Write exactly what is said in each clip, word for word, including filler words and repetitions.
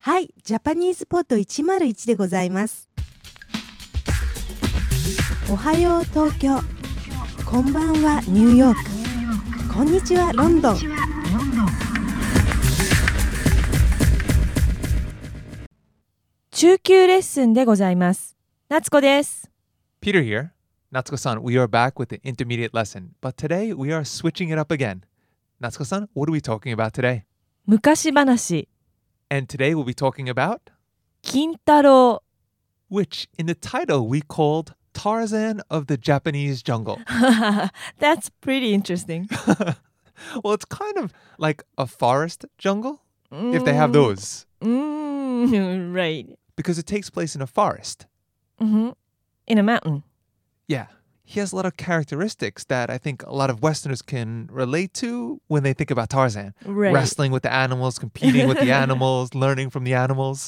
はい、ジャパニーズポットいちまるいちでございます。おはよう東京、こんばんはニューヨーク、こんにちはロンドン。 中級レッスンでございます。夏子です。 Peter here. Natsuko-san, we are back with the intermediate lesson, but today we are switching it up again. Natsuko-san, what are we talking about today? 昔話。 And today we'll be talking about? 金太郎。 Which in the title we called Tarzan of the Japanese Jungle. That's pretty interesting. Well, it's kind of like a forest jungle, mm. if they have those. Mm, right. Because it takes place in a forest. Mm-hmm. In a mountain. Yeah. He has a lot of characteristics that I think a lot of Westerners can relate to when they think about Tarzan. Right. Wrestling with the animals, competing with the animals, learning from the animals.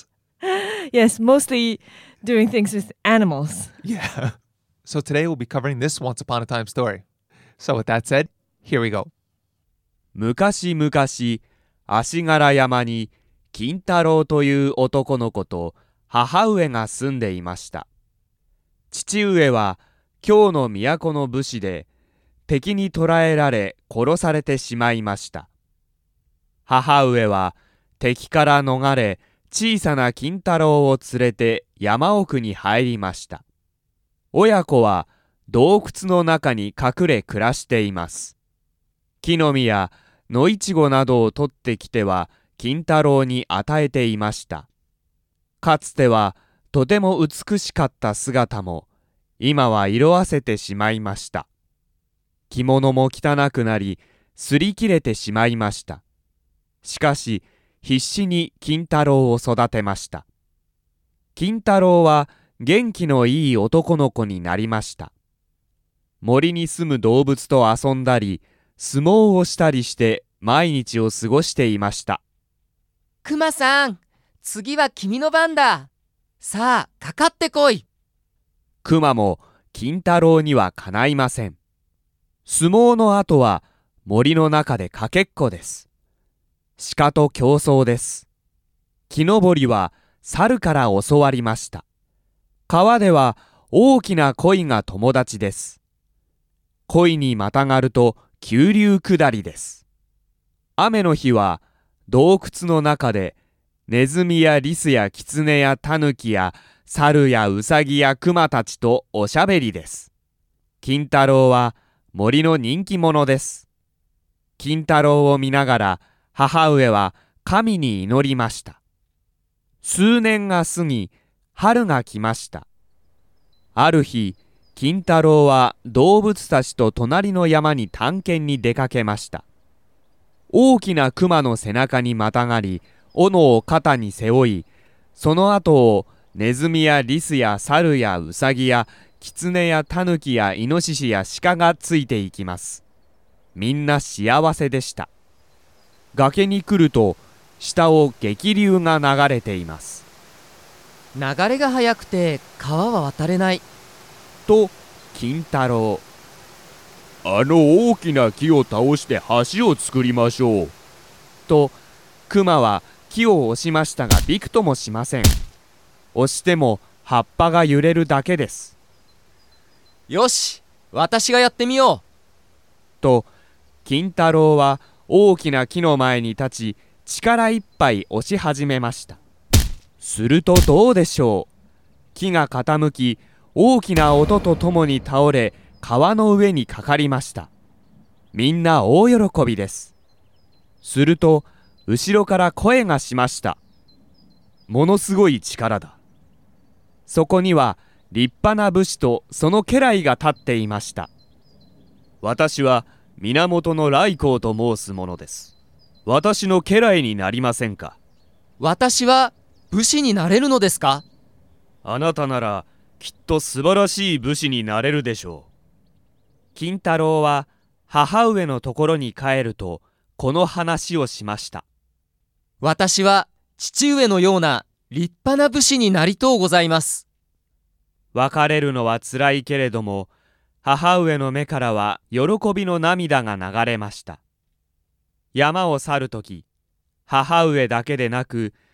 Yes, mostly doing things with animals. Yeah. So today we'll be covering this Once Upon a Time story. So with that said, here we go. 昔々、足柄山に金太郎という男の子と母上が住んでいました。父上は京の都の武士で敵に捕らえられ殺されてしまいました。母上は敵から逃れ小さな金太郎を連れて山奥に入りました。親子は洞窟の中に隠れ暮らしています。木の実や野いちごなどを取ってきては金太郎に与えていました。かつてはとても美しかった姿も今は色あせてしまいました。着物も汚くなり、擦り切れてしまいました。しかし、必死に金太郎を育てました。金太郎は元気のいい男の子になりました。森に住む動物と遊んだり、相撲をしたりして毎日を過ごしていました。 クマさん、次は君の番だ。さあ、かかってこい。 クマも金太郎にはかないません。相撲の後は森の中でかけっこです。鹿と競争です。木登りは猿から教わりました。川では大きな鯉が友達です。鯉にまたがると急流下りです。雨の日は洞窟の中でネズミやリスやキツネやタヌキや猿やウサギやクマたちとおしゃべりです。金太郎は森の人気者です。金太郎を見ながら母上は神に祈りました。数年が過ぎ、春が来ました。ある日、金太郎は動物たちと隣の山に探検に出かけました。大きなクマの背中にまたがり、斧を肩に背負い、その後をネズミやリスや猿やウサギやキツネやタヌキやイノシシやシカがついていきます。みんな幸せでした。崖に来ると下を激流が流れています。 流れが速くて川は渡れない。 と金太郎、 あの大きな木を倒して橋を作りましょう。 とクマは木を押しましたがびくともしません。押しても葉っぱが揺れるだけです。 よし、私がやってみよう。と金太郎は大きな木の前に立ち力いっぱい押し始めました。するとどうでしょう。木が傾き大きな音とともに倒れ川の上にかかりました。みんな大喜びです。すると後ろから声がしました。ものすごい力だ。そこには立派な武士とその家来が立っていました。 私は源頼光と申す者です。私の家来になりませんか。 私は武士になれるのですか。 あなたならきっと素晴らしい武士になれるでしょう。 金太郎は母上のところに帰るとこの話をしました。 私は父上のような立派な武士になりとうございます。 別れるのはつらいけれども、母上の目からは喜びの涙が流れました。山を去るとき、母上だけでなく、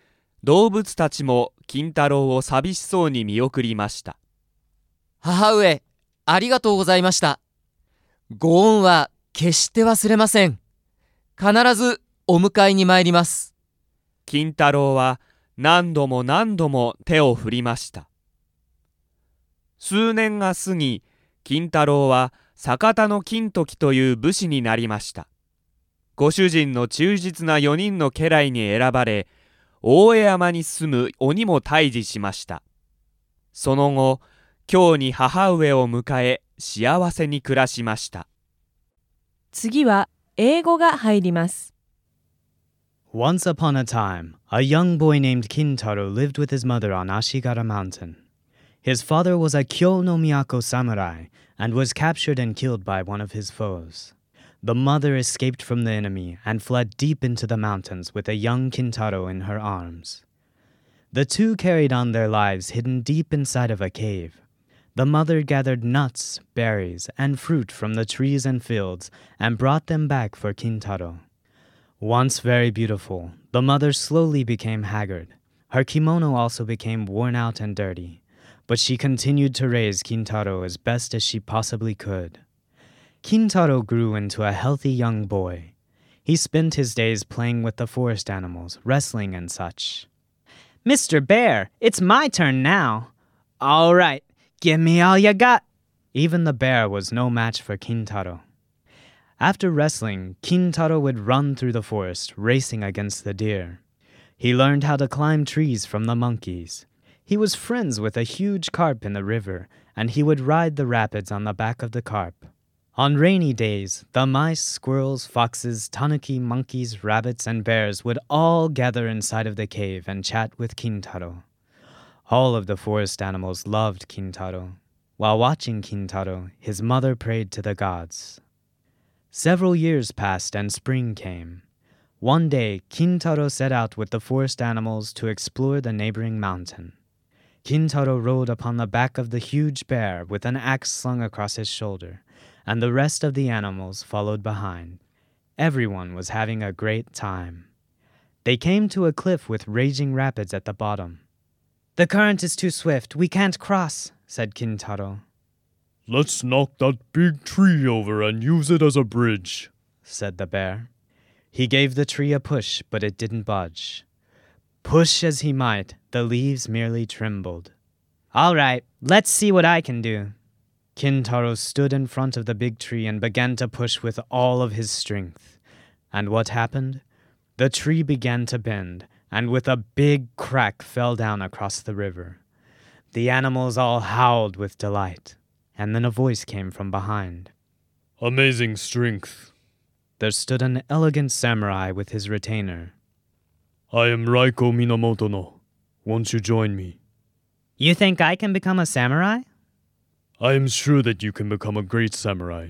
動物たちも金太郎を寂しそうに見送りました。 母上、ありがとうございました。ご恩は決して忘れません。必ずお迎えに参ります。 金太郎は何度も何度も手を振りました。数年が過ぎ、金太郎は坂田の金時という武士になりました。ご主人の忠実なよにんの家来に選ばれ、大江山に住む鬼も退治しました。その後、京に母上を迎え、幸せに暮らしました。 次は英語が入ります。 Once upon a time, a young boy named Kintaro lived with his mother on Ashigara Mountain. His father was a Kyo no Miyako samurai and was captured and killed by one of his foes. The mother escaped from the enemy and fled deep into the mountains with a young Kintaro in her arms. The two carried on their lives hidden deep inside of a cave. The mother gathered nuts, berries, and fruit from the trees and fields and brought them back for Kintaro. Once very beautiful, the mother slowly became haggard. Her kimono also became worn out and dirty, but she continued to raise Kintaro as best as she possibly could. Kintaro grew into a healthy young boy. He spent his days playing with the forest animals, wrestling and such. Mister Bear, it's my turn now. All right, give me all you got. Even the bear was no match for Kintaro. After wrestling, Kintaro would run through the forest, racing against the deer. He learned how to climb trees from the monkeys. He was friends with a huge carp in the river, and he would ride the rapids on the back of the carp. On rainy days, the mice, squirrels, foxes, tanuki, monkeys, rabbits, and bears would all gather inside of the cave and chat with Kintaro. All of the forest animals loved Kintaro. While watching Kintaro, his mother prayed to the gods. Several years passed and spring came. One day, Kintaro set out with the forest animals to explore the neighboring mountain. Kintaro rode upon the back of the huge bear with an axe slung across his shoulder, and the rest of the animals followed behind. Everyone was having a great time. They came to a cliff with raging rapids at the bottom. The current is too swift. We can't cross, said Kintaro. Let's knock that big tree over and use it as a bridge, said the bear. He gave the tree a push, but it didn't budge. Push as he might, the leaves merely trembled. All right, let's see what I can do. Kintaro stood in front of the big tree and began to push with all of his strength. And what happened? The tree began to bend, and with a big crack fell down across the river. The animals all howled with delight, and then a voice came from behind. Amazing strength. There stood an elegant samurai with his retainer. I am Raiko Minamoto no. Won't you join me? You think I can become a samurai? I am sure that you can become a great samurai.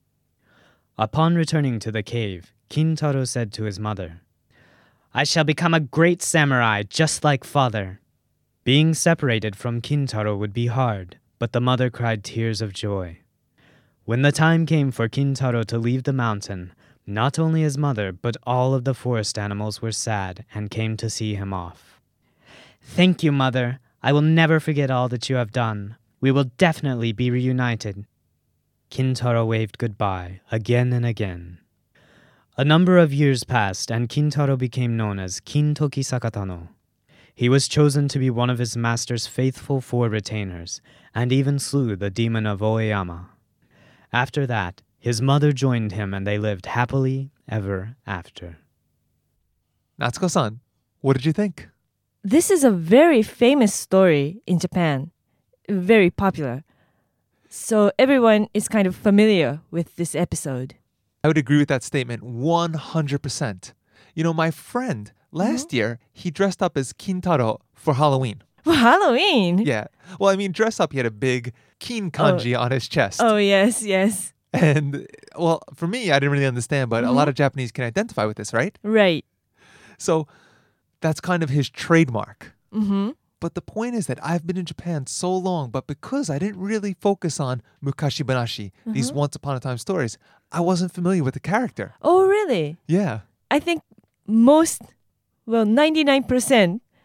Upon returning to the cave, Kintaro said to his mother, I shall become a great samurai, just like father. Being separated from Kintaro would be hard, but the mother cried tears of joy. When the time came for Kintaro to leave the mountain, not only his mother, but all of the forest animals were sad and came to see him off. Thank you, mother. I will never forget all that you have done. We will definitely be reunited. Kintaro waved goodbye again and again. A number of years passed, and Kintaro became known as Kintoki Sakatano. He was chosen to be one of his master's faithful four retainers, and even slew the demon of Oeyama. After that, his mother joined him, and they lived happily ever after. Natsuko-san, what did you think? This is a very famous story in Japan. Very popular. So everyone is kind of familiar with this episode. I would agree with that statement one hundred percent. You know, my friend, last mm-hmm. year, he dressed up as Kintaro for Halloween. For Halloween? Yeah. Well, I mean, dress up, he had a big kin kanji oh. on his chest. Oh, yes, yes. And, well, for me, I didn't really understand, but mm-hmm. a lot of Japanese can identify with this, right? Right. So that's kind of his trademark. Mm-hmm. But the point is that I've been in Japan so long, but because I didn't really focus on Mukashi Banashi, mm-hmm. these once upon a time stories, I wasn't familiar with the character. Oh, really? Yeah. I think most, well, ninety-nine percent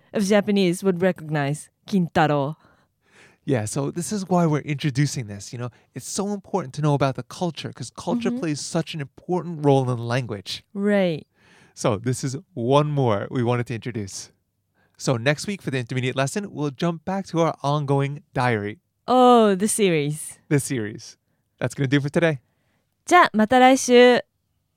of Japanese would recognize Kintaro. Yeah, so this is why we're introducing this. You know, it's so important to know about the culture because culture Mhm. plays such an important role in language. Right. So this is one more we wanted to introduce. So next week for the intermediate lesson, we'll jump back to our ongoing diary, Oh, the series. this series. That's going to do it for today. じゃあまた来週。